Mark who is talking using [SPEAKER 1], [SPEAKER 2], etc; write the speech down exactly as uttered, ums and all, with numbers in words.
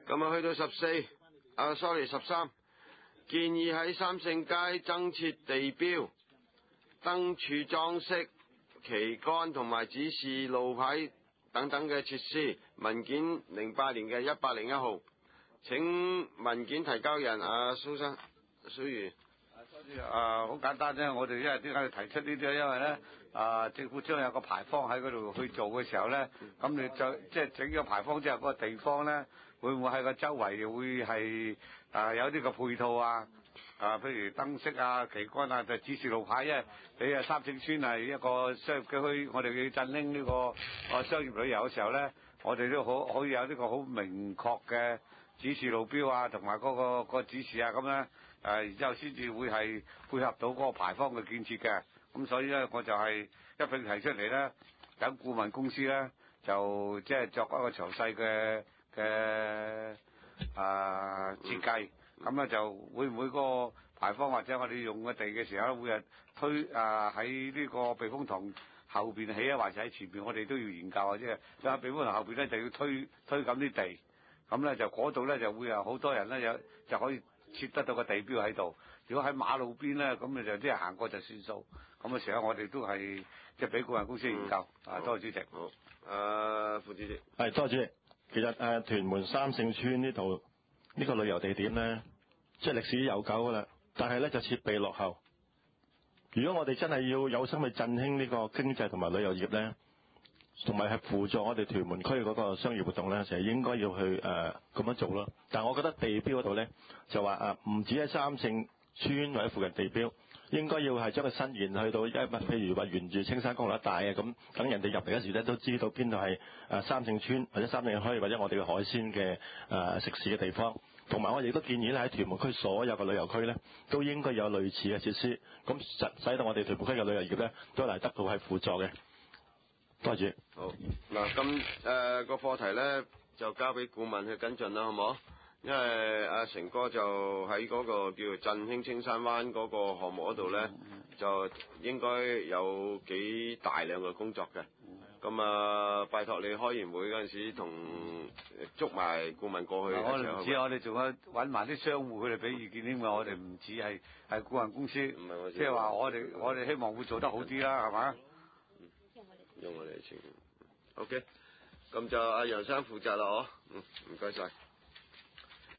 [SPEAKER 1] 咁啊，去到十四，啊，sorry，十三，建議喺三聖街增設地標、燈柱裝飾、旗杆同埋指示路牌等等嘅設施。文件零八年嘅一百零一號，請文件提交人啊，蘇生蘇如。
[SPEAKER 2] 啊，好簡單啫！我哋因為點解要提出呢啲咧？因為咧，啊，政府將有個牌坊喺嗰度去做嘅時候咧，咁你就即係整咗牌坊之後，嗰個地方咧，會唔會喺個周圍會係啊有啲個配套啊？啊，譬如燈飾啊、旗杆啊，就指示路牌。因為你啊三聖村係一個商業區，我哋要振興呢個啊商業旅遊嘅時候咧，我哋都可可以有呢個好明確嘅指示路標啊，同埋嗰個、嗰個指示啊咁咧。誒，然之後先至會係配合到嗰個牌坊嘅建設嘅，咁所以咧我就係一併提出嚟咧，等顧問公司咧就即係作一個詳細嘅嘅啊設計，咁咧就會唔會嗰個牌坊或者我哋用嘅地嘅時候咧，會係推啊喺呢個避風塘後邊起啊，或者喺前邊，我哋都要研究啊，即係喺避風塘後邊咧就要推推緊啲地，咁咧就嗰度咧就會有好多人咧有就可以設得到個地標喺度。如果喺馬路邊咧，咁你就即係行過就算數。咁嘅時候，我哋都係即係俾顧問公司研究。啊、嗯，多謝主席。
[SPEAKER 1] 好，誒、呃，副主席。
[SPEAKER 3] 係，多謝主席。其實誒、呃，屯門三聖村呢度呢個旅遊地點咧，即係歷史悠久噶啦，但係咧就設備落後。如果我哋真係要有心去振興呢個經濟同埋旅遊業咧，同埋係輔助我哋屯門區嗰個商業活動咧，就係應該要去誒咁、呃、樣做咯。但係我覺得地標嗰度咧，就話啊，唔止喺三聖村或者附近地標，應該要係將佢伸延去到一譬如話沿住青山公路一帶啊，咁等人哋入嚟嗰時咧都知道邊度係誒三聖村或者三聖墟或者我哋嘅海鮮嘅誒、呃、食肆嘅地方。同埋我哋亦都建議咧喺屯門區所有嘅旅遊區咧，都應該有類似嘅設施，咁使使到我哋屯門區嘅旅遊業咧都嚟得到係輔助嘅。多謝。
[SPEAKER 1] 好，嗱咁誒個課題咧就交俾顧問去跟進啦，好唔好？因為阿成哥就喺嗰個叫做振興青山灣嗰個項目嗰度咧，就應該有幾大量嘅工作嘅。咁啊，拜託你開完會嗰陣時，同捉埋顧問過去。
[SPEAKER 2] 我哋唔止，我哋仲有揾埋啲商戶佢哋俾意見添㗎。我哋唔止係係顧問公司，即係話我哋我哋希望會做得好啲啦，係嘛？
[SPEAKER 1] 用我哋嘅錢。OK，咁就阿楊生負責啦，嗬。嗯，唔該晒。